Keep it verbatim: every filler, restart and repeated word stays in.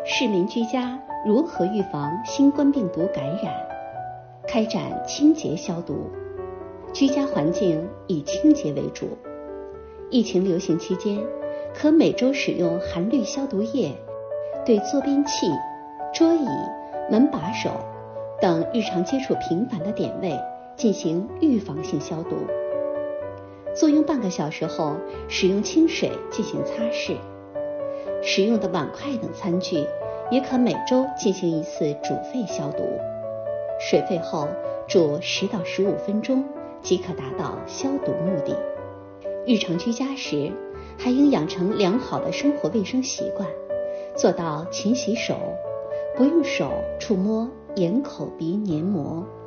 市民居家如何预防新冠病毒感染，开展清洁消毒，居家环境以清洁为主。疫情流行期间，可每周使用含氯消毒液对坐便器、桌椅、门把手等日常接触频繁的点位进行预防性消毒。坐用半个小时后，使用清水进行擦拭。使用的碗筷等餐具也可每周进行一次煮沸消毒，水沸后煮十到十五分钟即可达到消毒目的。日常居家时，还应养成良好的生活卫生习惯，做到勤洗手，不用手触摸眼口鼻黏膜。